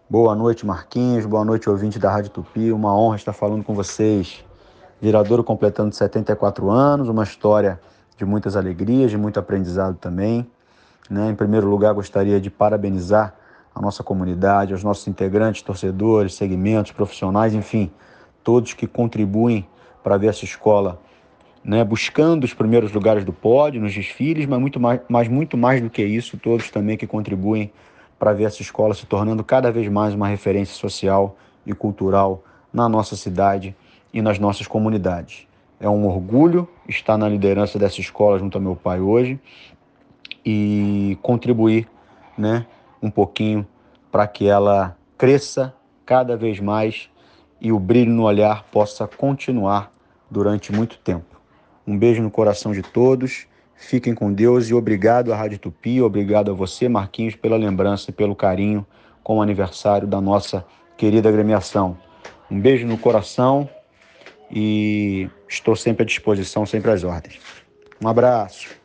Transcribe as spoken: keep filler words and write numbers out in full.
Boa noite, Marquinhos. Boa noite, ouvinte da Rádio Tupi. Uma honra estar falando com vocês. Viradouro completando setenta e quatro anos, uma história de muitas alegrias, de muito aprendizado também. Né? Em primeiro lugar, gostaria de parabenizar a nossa comunidade, os nossos integrantes, torcedores, segmentos, profissionais, enfim, todos que contribuem para ver essa escola, né, buscando os primeiros lugares do pódio, nos desfiles, mas muito mais, mas muito mais do que isso, todos também que contribuem para ver essa escola se tornando cada vez mais uma referência social e cultural na nossa cidade e nas nossas comunidades. É um orgulho estar na liderança dessa escola junto ao meu pai hoje e contribuir, né, um pouquinho para que ela cresça cada vez mais e o brilho no olhar possa continuar durante muito tempo. Um beijo no coração de todos, fiquem com Deus e obrigado à Rádio Tupi, obrigado a você, Marquinhos, pela lembrança e pelo carinho com o aniversário da nossa querida agremiação. Um beijo no coração e estou sempre à disposição, sempre às ordens. Um abraço.